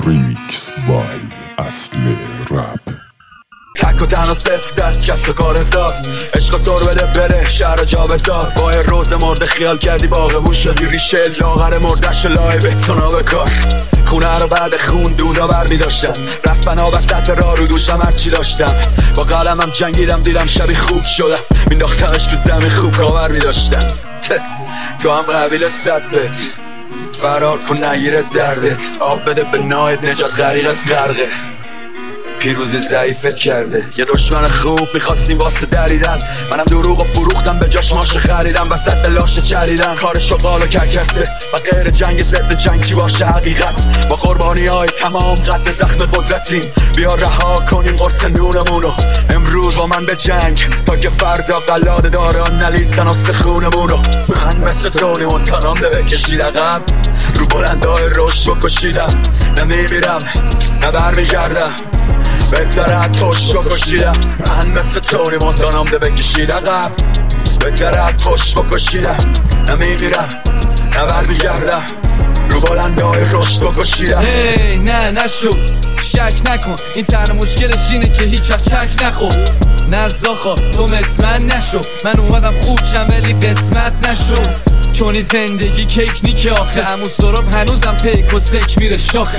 ریمیکس بای اصل رپ. تک و تنها صفر دست کس و کار زاد، عشق سر بده بره شهر جا بزاد. با روز مرده خیال کردی باغمون شدی ریشه لاغر مردش لای بتونا بکار. خونه رو بعد خون دودا بر می داشتم، رفت بنا وسط را رو دوشم هرچی داشتم. با قلمم جنگیدم دیدم شبی خوب شدم، مینداختمش تو زمین خوب کاور می داشتم. تو هم قبیل صد بت فرار کن نگیره دردت، آب بده به نایت نجات غریقت غرقه. پیروزی ضعیفت کرده یه دشمن خوب میخواستیم واسه دریدن، منم دروغ و فروختم به جاش ماشه خریدم، وسط لاش چریدن کار شغال و کرکسه و غیر جنگ ضد جنگ کی باشه حقیقت. با قربانی های تمام قد زخم قدرتیم، بیا رها کنیم قرص نونمونو امروز با من به جنگ، تا که فردا قلاده داران نلیسن استخونمونو. من مثل تونی مونتانا بکشید عقب، رو بلندای رشد بکشیدم، نمیمیرم نه برمیگردم، بهتره پشت بکشیدم. من مثل تونی مونتانام ده بکشید عقب، بهتره پشت بکشیدم، نمیمیرم نه برمیگردم، رو بلندای رشد بکشیدم. هی نه نشو شک نکن، این تنها مشکلش اینه که هیچ وقت چک نخور. نزاخا تو مثل من نشو، من اومدم خوب شم ولی قسمت نشو. چونی زندگی کیک نیکه آخه، همون سراب هنوزم پیک و سک میره شاخه.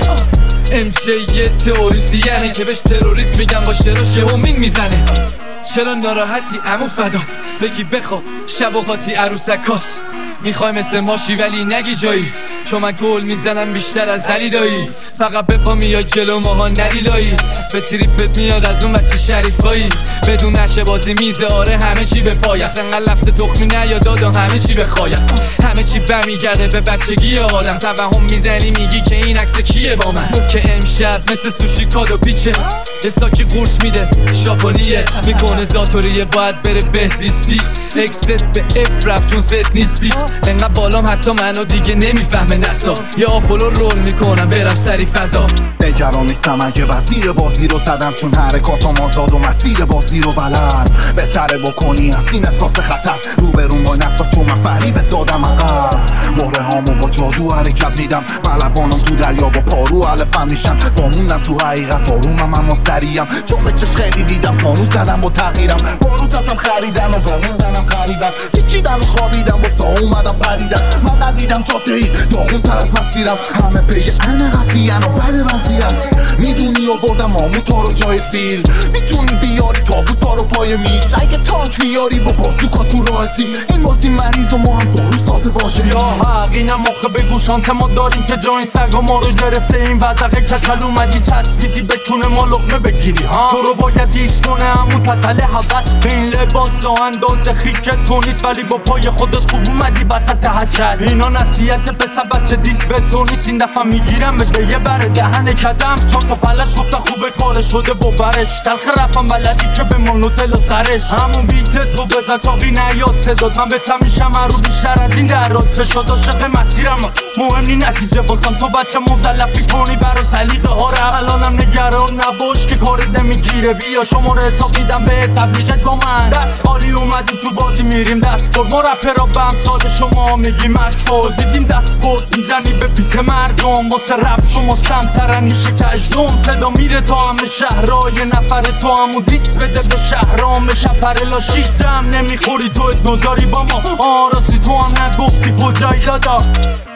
MJ یه تئوریستی یعنی که بهش تروریست میگن، با شراش یه همین میزنه. چرا ناراحتی عمو فدا، بگی بخوا شب و قاطی عروسکات. میخوای مثل ماشی ولی نگی جایی، چون من گل میزنم بیشتر از علی دایی. فقط به پا میای جلو ماها ندیلایی، به تریپت میاد از اون بچه شریفایی. بدون نشه بازی میزه آره همه چی به پای است، انقدر لفظ تخمی نیاد دادا همه چی به خای است. همه چی برمیگرده به بچگی آدم، توهم میزنی میگی که این عکس کیه با من. که امشب مثل سوشی کادو پیچه، یه ساکی قورت میده ژاپنیه، میکنه زاتوریه باید بره بهزیستی. اکست به اف رفت چون زد نیستی، انقدر بالام حتی منو دیگه نمیفهمه نسا. یا آپولو رول میکنم برم سری فضا. نگران نیستم اگه وزیر بازی رو زدم، چون حرکاتم آزاد و مسیر بازی رو بلد. بهتره بکنی از این احساس خطر، روبرون با نسا چون من فریبت دادم عقب. مهره هامو با جادو حرکت میدم، ملوانم تو دریا با پارو علفم میشن. باموندم تو حقیقت آرومم اما سریم، چون به چش خیلی دیدم فانوس زدم با تغییرم. باروت ازم خریدن و باموندنم خریدن، پیچیدم و خوابیدم و سا اومدم پریدم. من ندیدم جاده ای داغون تر از مسیرم، همه پی انه قضیه‌ن و بد وضعیت. میدونی آوردم آموتا رو جای فیل، میتونی بیاری تابوتا رو پای میز. اگه تانک بیاری با بازوکا تو راحتیم، این بازی مریض و ما هم دارو سازه باشه. یا حق اینم آخه بگو شانس ما داریم که جای سگا ما رو گرفته. این وضعه کچل اومدی چسبیدی به چونه ما لقمه بگیری ها. تو رو باید دیس کنه همون تتل حقت، این لباس ها اندازه خیکت تو نیست، ولی با پای خودت خوب اومدی بسط حچل. اینا نصیحت پسر بچه دیس به تو نیست، این دفعه میگیرم بده یه بره دهن کدم. چون تا پلش گفته خوبه کاره شده با برش، تلخ رفم بلدی که به مانوتل و سرش. همون بیت تو بزن چاقی نیاد صداد، من بهتم میشم رو بیشتر از این درات. چه شد عاشق مسیرم مهم نی نتیجه، بازم تو بچه مزلفی کنی برا سلیقه ها رو. الانم نگران نباش که کارت نمیگیره، بیا شماره حساب میدم به تبلیغت با من. دست خالی اومدیم تو بازی میریم دست برد، ما رپرا به امثال شما میگیم مسئول. دیدیم دست برد میزنی به بیت مردم، واسه رپ شما سمترن نیشه کجدم. صدا میره تا همه شهرهای نفر تو همو دیس بده به شهرام شپر لاشیش جمع نمیخوری تو اتنازاری با ما. راستی تو هم نگفتی کجایی دادا.